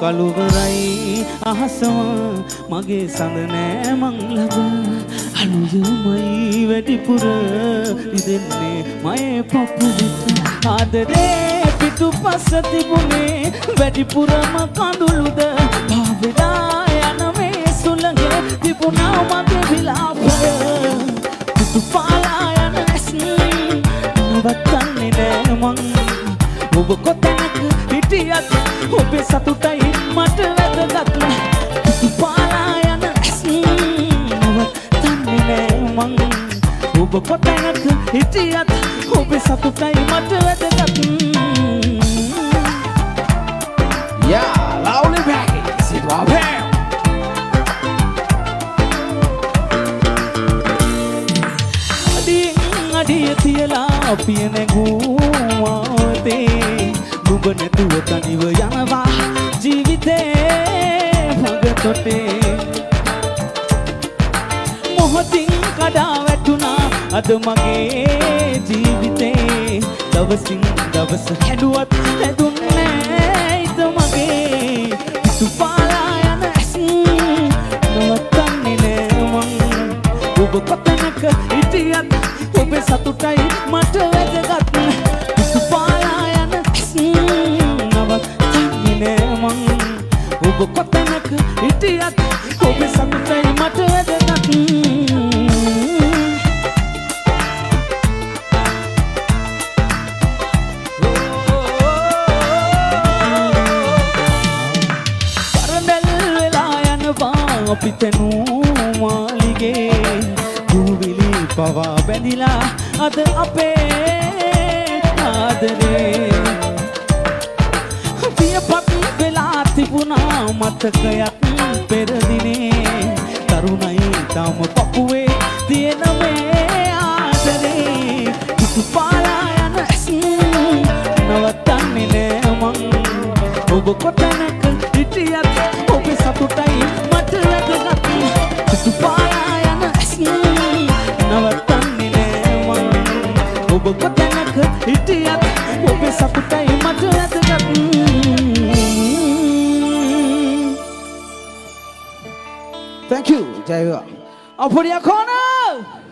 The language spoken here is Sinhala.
කළුවරයි අහසම මගේ සඳ නෑ මං ලබ අලුයමයි වැඩිපුර ඉදෙන්නේ මයේ පපුවිට ආදරේ පිටුපස තිබුණේ වැඩිපුරම කඳුළුද පාවෙලා යන මේ සුළඟ තිබුණා මගේ විලාපය පිටුපාලා යන ඇස්නින් නවත්තන්නේ නෑ මං ඔබ කොතැනක හිටියත් ඔබේ සතුටයි මට වැදගත් පිටුපාලා යන ඇස්නින් නවත්තන්නේ නෑ මං ඔබ කොතැනක හිටියත් ඔබේ සතුටයි මට වැදගත් Yeah, lovely package. It was well. අඩිය තියලා පිය නැගුවාතේ නුඹ නැතුව තනිව යනවා ජීවිතේ මගතොටේ මොහොතින් කඩා වැටුණා අද මගේ ජීවිතේ දවසින් දවස හැදුවත් හැදුන්නේ ඉත මගේ පිටුපාලා යන ඇසින් නවත්තන්නේ නෑ මං ඔබ කොතැනක හිටියත් ඔබේ සතුටයි මට වැදගත් පිටුපාලා යන ඇසින් නවත්තන්නේ නෑ මං ඔබ කොතැනක හිටියත් ඔබේ සතුටයි මට වැදගත් පිතනූ මාලිගේ දුවිලි පවා බැඳිලා අද අපේ ආදරේ පියපත් වෙලා තිබුණා මතකයක් පෙරදිනේ තරුණයි තාම පපුවේ තියෙන මේ ආදරේ පිටුපාලා යන ඇසින් නවත්තන්නේ නෑ මං ඔබ කොතැනක හිටියත් ඔබේ සතුටයි මට වැදගත් පිටුපාලා යන ඇසින් නවත්තන්නේ නෑ මං ඔබ කොතැනක හිටියත් ඔබේ සතුටයි මට වැදගත් Thank you, Jaiva. අපොඩියක් ඕන